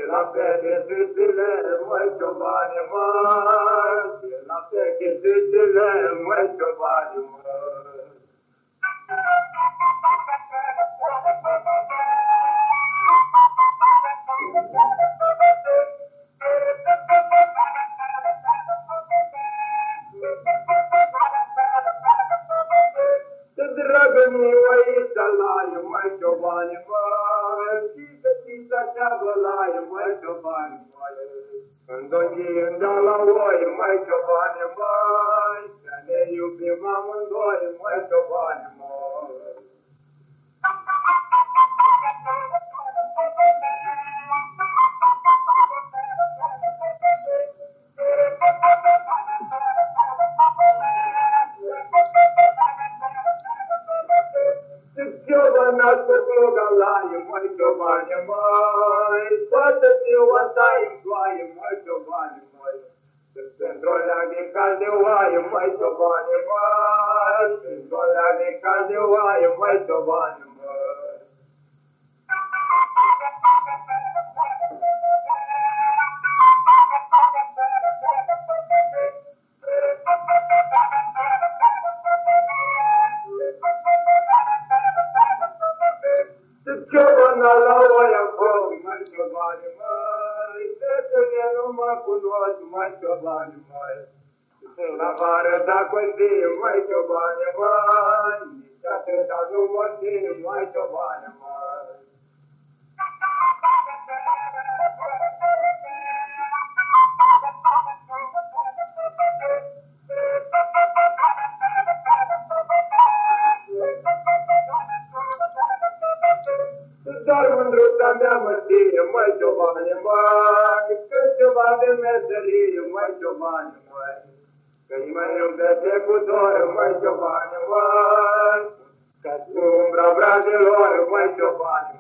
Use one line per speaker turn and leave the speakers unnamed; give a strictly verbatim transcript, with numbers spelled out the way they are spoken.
la fericitile, măi ciobane, măi, la fericitile, măi ciobane, măi. Dragă miuița laie, măi ciobane, măi, și gătița cea bălaie, măi ciobane, măi. Îndoghind de la oi, măi ciobane, măi, să ne iubim amândoi, măi ciobane, măi. Ciobana cu pluga laie, măi ciobane, măi, toată ziua stai în ploaie, măi ciobane, măi. Pentru o leagă cal de oaie, măi ciobane, măi, pentru o leagă cal de oaie, măi ciobane, măi. Ciobana la oia foc, măi ciobane, măi, fetele nu mă cunosc, măi ciobane, măi. La vară dacă-o zi, măi ciobane, măi, nici atâta nu mă țin, măi ciobane, măi. Doar mândruța mea mă ține, măi ciobane, măi, că ceva de meserie, măi ciobane, măi. Că-i mă iubete cu dor, măi ciobane, măi, că-ți umbra brazilor, măi ciobane,